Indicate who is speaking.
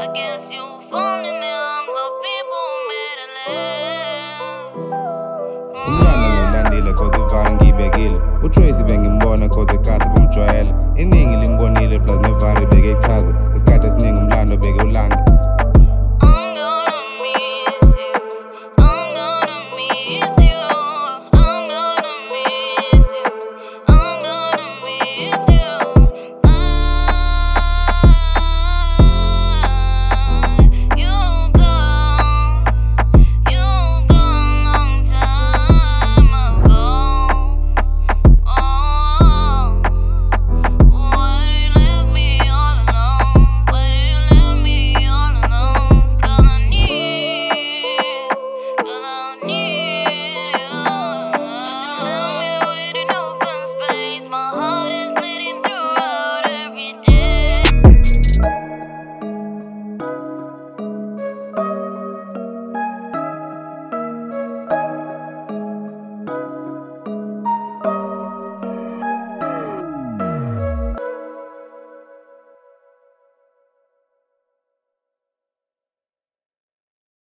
Speaker 1: against you, falling in the arms of people who made it less.
Speaker 2: Umlando ngiwulandile cause ivari ngiyibekile. uTracy bengimbona cause ekhasi bamjwayele. Iningi limbonile plus nevari beke ichaza. Isikhathi esiningi umlando beke